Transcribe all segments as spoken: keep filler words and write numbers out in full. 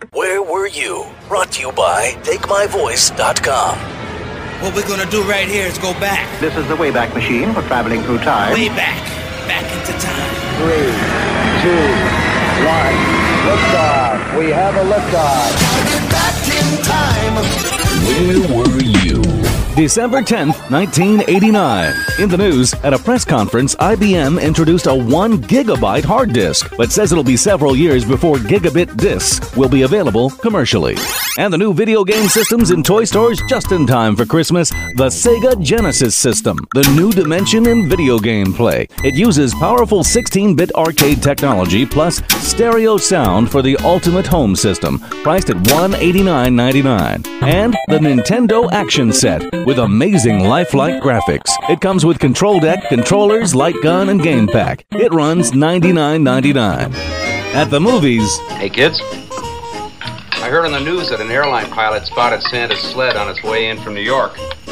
Where Were You? Brought to you by take my voice dot com. What we're gonna do right here is go back. This is the Wayback Machine for traveling through time. Way back. Back into time. Three, two, one. Liftoff. We have a liftoff. Get back in time. Where Were You? December tenth, nineteen eighty-nine. In the news, at a press conference, I B M introduced a one gigabyte hard disk, but says it'll be several years before gigabit discs will be available commercially. And the new video game systems in toy stores just in time for Christmas, the Sega Genesis system, the new dimension in video game play. It uses powerful sixteen-bit arcade technology plus stereo sound for the ultimate home system, priced at one hundred eighty-nine ninety-nine. And the Nintendo Action Set, with amazing lifelike graphics. It comes with control deck, controllers, light gun, and game pack. It runs ninety-nine ninety-nine. At the movies... Hey, kids. I heard on the news that an airline pilot spotted Santa's sled on its way in from New York.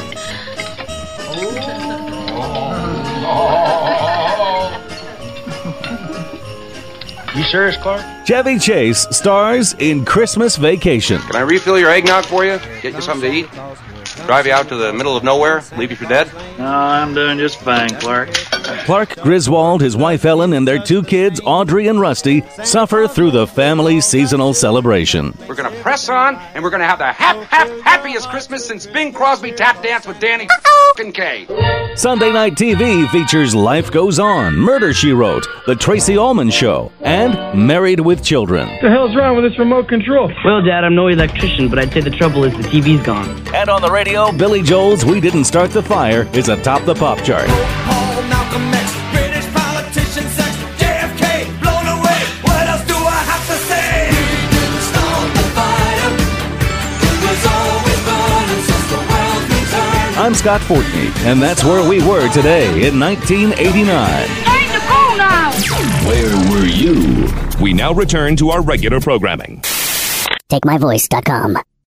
You serious, Clark? Chevy Chase stars in Christmas Vacation. Can I refill your eggnog for you? Get you something to eat? Drive you out to the middle of nowhere? Leave you for dead? No, I'm doing just fine, Clark. Clark Griswold, his wife Ellen, and their two kids, Audrey and Rusty, suffer through the family seasonal celebration. We're going to press on, and we're going to have the hap, hap, happiest Christmas since Bing Crosby tap danced with Danny f***ing Kaye. Sunday Night T V features Life Goes On, Murder, She Wrote, The Tracy Ullman Show, and Married with Children. What the hell's wrong with this remote control? Well, Dad, I'm no electrician, but I'd say the trouble is the T V's gone. And on the radio, Billy Joel's We Didn't Start the Fire is atop the pop chart. Paul, Malcolm X, British politician, sex, J F K, blown away. What else do I have to say? We didn't start the fire. It was always burning since the world returned. I'm Scott Fortney, and that's where we were today in nineteen eighty-nine. Ain't the phone now! Where Were You? We now return to our regular programming. take my voice dot com.